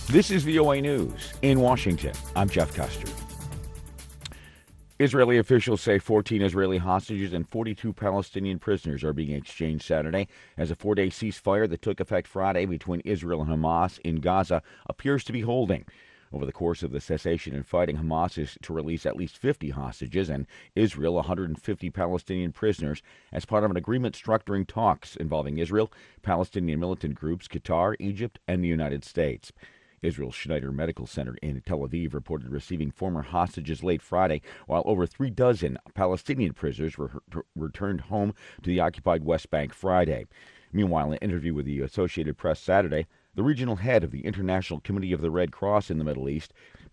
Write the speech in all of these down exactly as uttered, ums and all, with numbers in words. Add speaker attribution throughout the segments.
Speaker 1: This is V O A News in Washington. I'm Jeff Custer. Israeli officials say fourteen Israeli hostages and forty-two Palestinian prisoners are being exchanged Saturday as a four-day ceasefire that took effect Friday between Israel and Hamas in Gaza appears to be holding. Over the course of the cessation in fighting, Hamas is to release at least fifty hostages and Israel one hundred fifty Palestinian prisoners as part of an agreement struck during talks involving Israel, Palestinian militant groups, Qatar, Egypt, and the United States. Israel's Schneider Medical Center in Tel Aviv reported receiving former hostages late Friday, while over three dozen Palestinian prisoners were returned home to the occupied West Bank Friday. Meanwhile, in an interview with the Associated Press Saturday, the regional head of the International Committee of the Red Cross in the Middle East,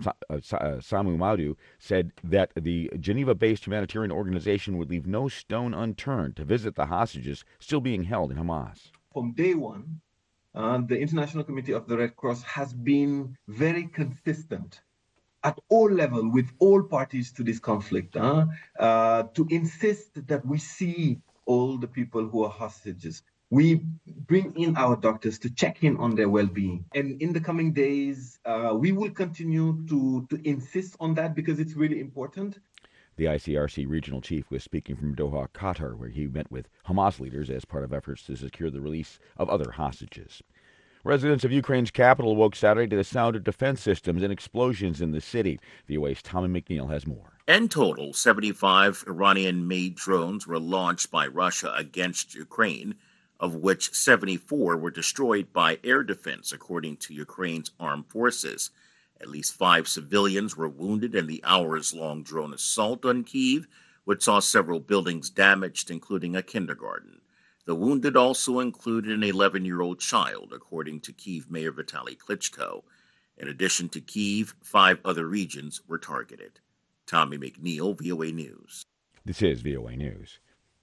Speaker 1: Samu Madu, said that the Geneva-based humanitarian organization would leave no stone unturned to visit the hostages still being held in Hamas.
Speaker 2: From day one, Uh, the International Committee of the Red Cross has been very consistent at all levels with all parties to this conflict uh, uh, to insist that we see all the people who are hostages. We bring in our doctors to check in on their well-being. And in the coming days, uh, we will continue to, to insist on that because it's really important.
Speaker 1: The I C R C regional chief was speaking from Doha, Qatar, where he met with Hamas leaders as part of efforts to secure the release of other hostages. Residents of Ukraine's capital woke Saturday to the sound of defense systems and explosions in the city. V O A's Tommy McNeil has more.
Speaker 3: In total, seventy-five Iranian-made drones were launched by Russia against Ukraine, of which seventy-four were destroyed by air defense, according to Ukraine's armed forces. At least five civilians were wounded in the hours-long drone assault on Kyiv, which saw several buildings damaged, including a kindergarten. The wounded also included an eleven-year-old child, according to Kyiv Mayor Vitaly Klitschko. In addition to Kyiv, five other regions were targeted. Tommy McNeil, V O A News.
Speaker 1: This is V O A News.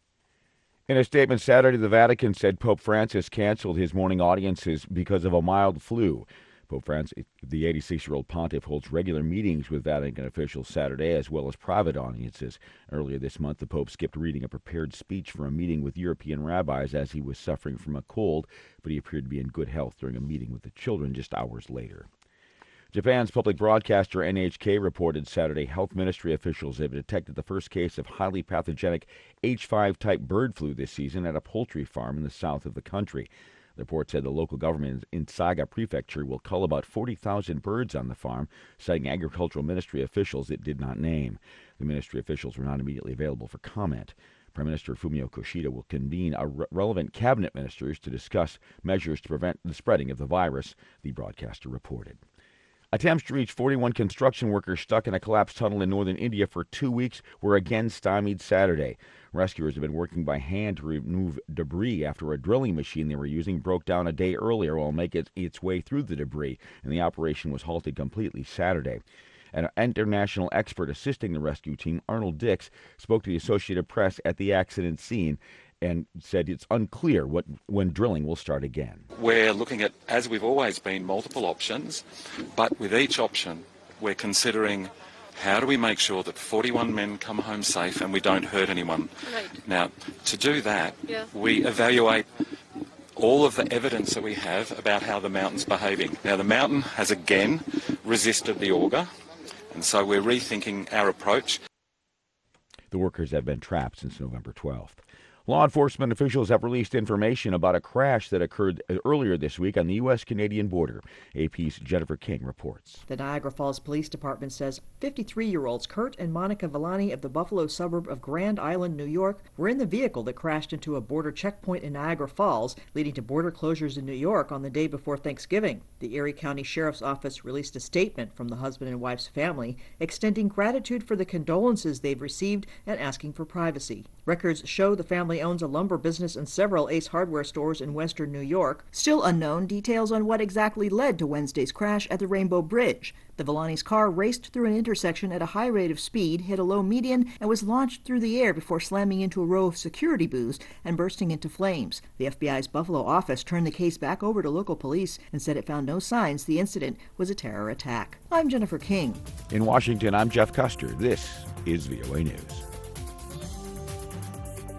Speaker 1: In a statement Saturday, the Vatican said Pope Francis canceled his morning audiences because of a mild flu. Pope Francis, the eighty-six-year-old pontiff, holds regular meetings with Vatican officials Saturday, as well as private audiences. Earlier this month, the Pope skipped reading a prepared speech for a meeting with European rabbis as he was suffering from a cold, but he appeared to be in good health during a meeting with the children just hours later. Japan's public broadcaster N H K reported Saturday health ministry officials have detected the first case of highly pathogenic H five type bird flu this season at a poultry farm in the south of the country. The report said the local government in Saga Prefecture will cull about forty thousand birds on the farm, citing agricultural ministry officials it did not name. The ministry officials were not immediately available for comment. Prime Minister Fumio Kishida will convene a re- relevant cabinet ministers to discuss measures to prevent the spreading of the virus, the broadcaster reported. Attempts to reach forty-one construction workers stuck in a collapsed tunnel in northern India for two weeks were again stymied Saturday. Rescuers have been working by hand to remove debris after a drilling machine they were using broke down a day earlier while making its way through the debris, and the operation was halted completely Saturday. An international expert assisting the rescue team, Arnold Dix, spoke to the Associated Press at the accident scene and said it's unclear what, when drilling will start again.
Speaker 4: We're looking at, as we've always been, multiple options, but with each option we're considering how do we make sure that forty-one men come home safe and we don't hurt anyone.
Speaker 5: Right.
Speaker 4: Now, to do that,
Speaker 5: yeah.
Speaker 4: we evaluate all of the evidence that we have about how the mountain's behaving. Now, the mountain has again resisted the auger, and so we're rethinking our approach.
Speaker 1: The workers have been trapped since November twelfth. Law enforcement officials have released information about a crash that occurred earlier this week on the U S Canadian border. A P's Jennifer King reports.
Speaker 6: The Niagara Falls Police Department says fifty-three-year-olds Kurt and Monica Villani of the Buffalo suburb of Grand Island, New York, were in the vehicle that crashed into a border checkpoint in Niagara Falls, leading to border closures in New York on the day before Thanksgiving. The Erie County Sheriff's Office released a statement from the husband and wife's family, extending gratitude for the condolences they've received and asking for privacy. Records show the family owns a lumber business and several Ace Hardware stores in western New York. Still unknown details on what exactly led to Wednesday's crash at the Rainbow Bridge. The Villani's car raced through an intersection at a high rate of speed, hit a low median, and was launched through the air before slamming into a row of security booths and bursting into flames. The F B I's Buffalo office turned the case back over to local police and said it found no signs the incident was a terror attack. I'm Jennifer King.
Speaker 1: In Washington, I'm Jeff Custer. This is V O A News.